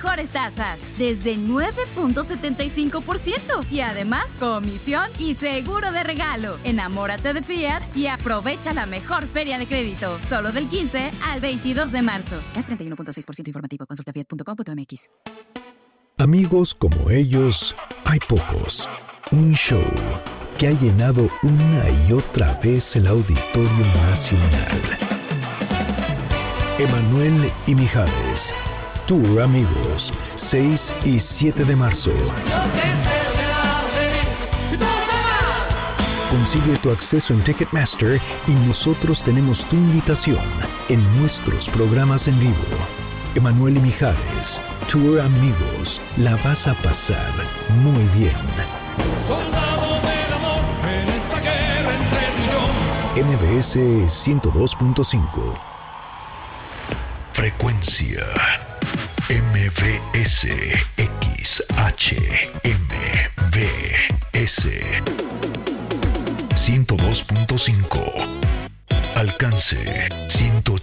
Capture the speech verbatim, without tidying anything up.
mejores tasas, desde nueve punto setenta y cinco por ciento. Y además, comisión y seguro de regalo. Enamórate de Fiat y aprovecha la mejor feria de crédito. Solo del quince al veintidós de marzo. CAT treinta y uno punto seis por ciento informativo. Consulta fiat punto com punto m x. Amigos como ellos, hay pocos. Un show que ha llenado una y otra vez el Auditorio Nacional. Emanuel y Mijares, Tour Amigos, seis y siete de marzo. Consigue tu acceso en Ticketmaster y nosotros tenemos tu invitación en nuestros programas en vivo. Emanuel y Mijares, Tour Amigos, la vas a pasar muy bien. Soldado del amor en esta guerra entre tú y yo. M B S ciento dos punto cinco. Frecuencia M V S X H M V S ciento dos punto cinco. Alcance ciento